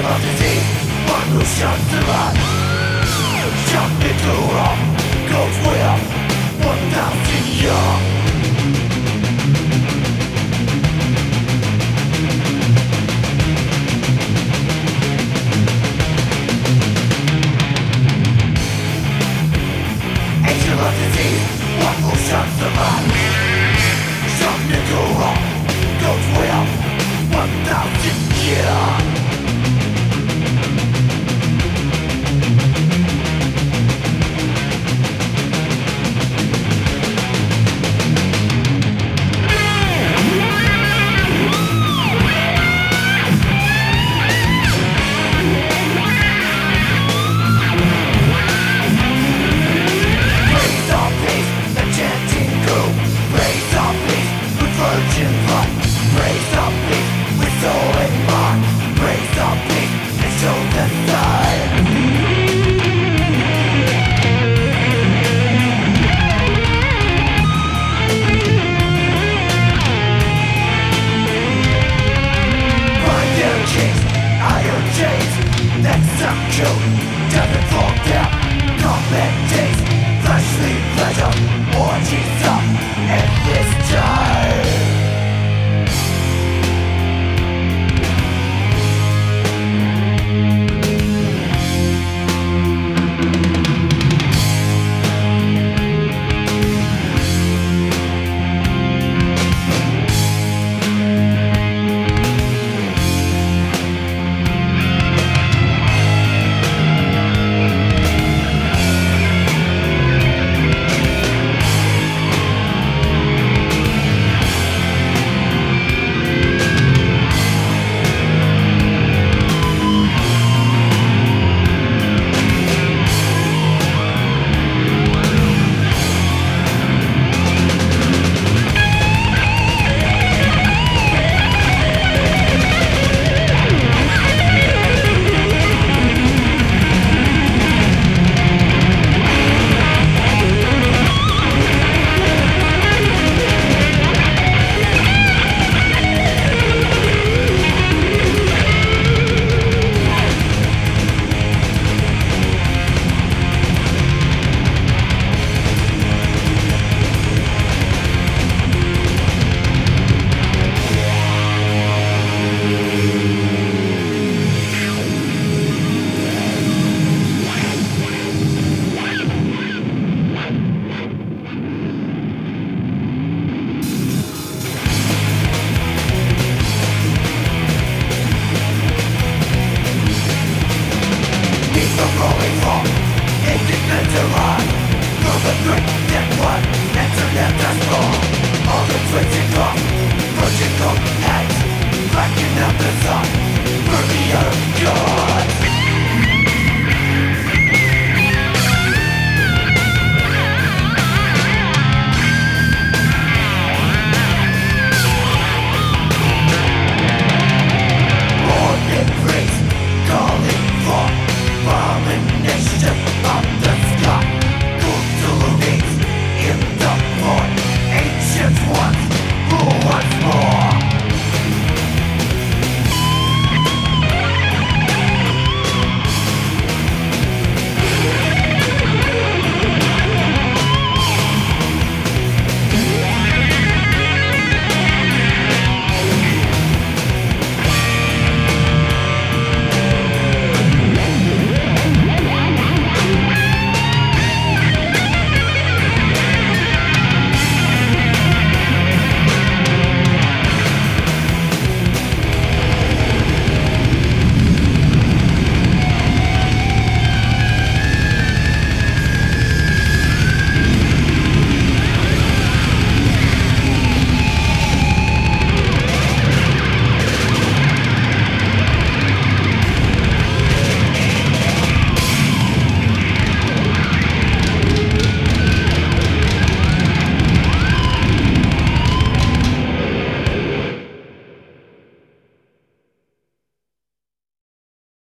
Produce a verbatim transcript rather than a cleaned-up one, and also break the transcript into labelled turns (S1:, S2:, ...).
S1: of disease, one who shuts the light. Shut me to rock, goes with one thousand years. Angel of disease, one who shuts the light. Shut me to rock, goes with one thousand years. Virgin blood, praise the peace with soul and mind. Praise the peace and show the sign. Find their chains, iron chains, next some kill, doesn't fall down. Combat days, fleshly pleasure, orgies up, endless time. Virgin coat heads, blacking out the sun.